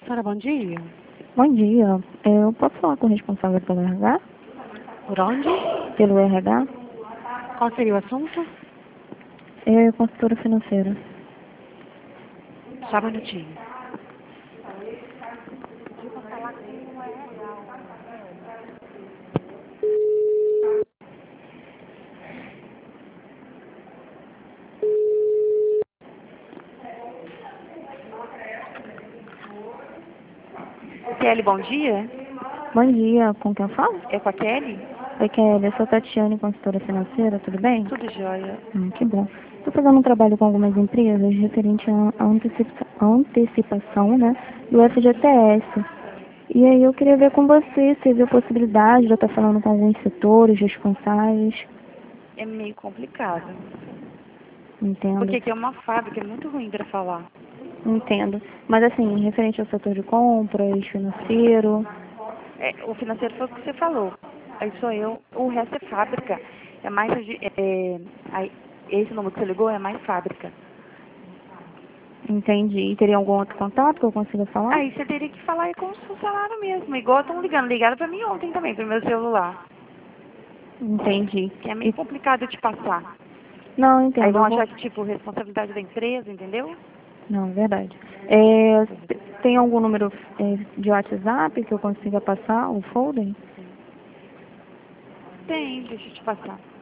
Senhora, bom dia. Bom dia. Eu posso falar com o responsável pelo RH? Por onde? Pelo RH? Qual seria o assunto? Eu, consultora financeira. Só um minutinho. Kelly, bom dia. Bom dia, com quem eu falo? É com a Kelly? Oi, Kelly, eu sou Tatiane, consultora financeira, tudo bem? Tudo jóia. Que bom. Estou fazendo um trabalho com algumas empresas referente à antecipação, né, do FGTS. E aí eu queria ver com você se havia possibilidade de eu estar falando com alguns setores responsáveis. É meio complicado. Entendo. Porque aqui é uma fábrica, é muito ruim para falar. Entendo. Mas assim, referente ao setor de compras, financeiro. O financeiro foi o que você falou. Aí sou eu. O resto é fábrica. É mais. Esse número que você ligou é mais fábrica. Entendi. E teria algum outro contato que eu consiga falar? Aí você teria que falar aí com o funcionário mesmo. Igual estão ligando. Ligaram para mim ontem também, pro meu celular. Entendi. Que é meio complicado de passar. Não, Aí entendo. vão achar que, tipo, responsabilidade da empresa, entendeu? Não, é verdade. Tem algum número de WhatsApp que eu consiga passar o folder? Tem, deixa eu te passar.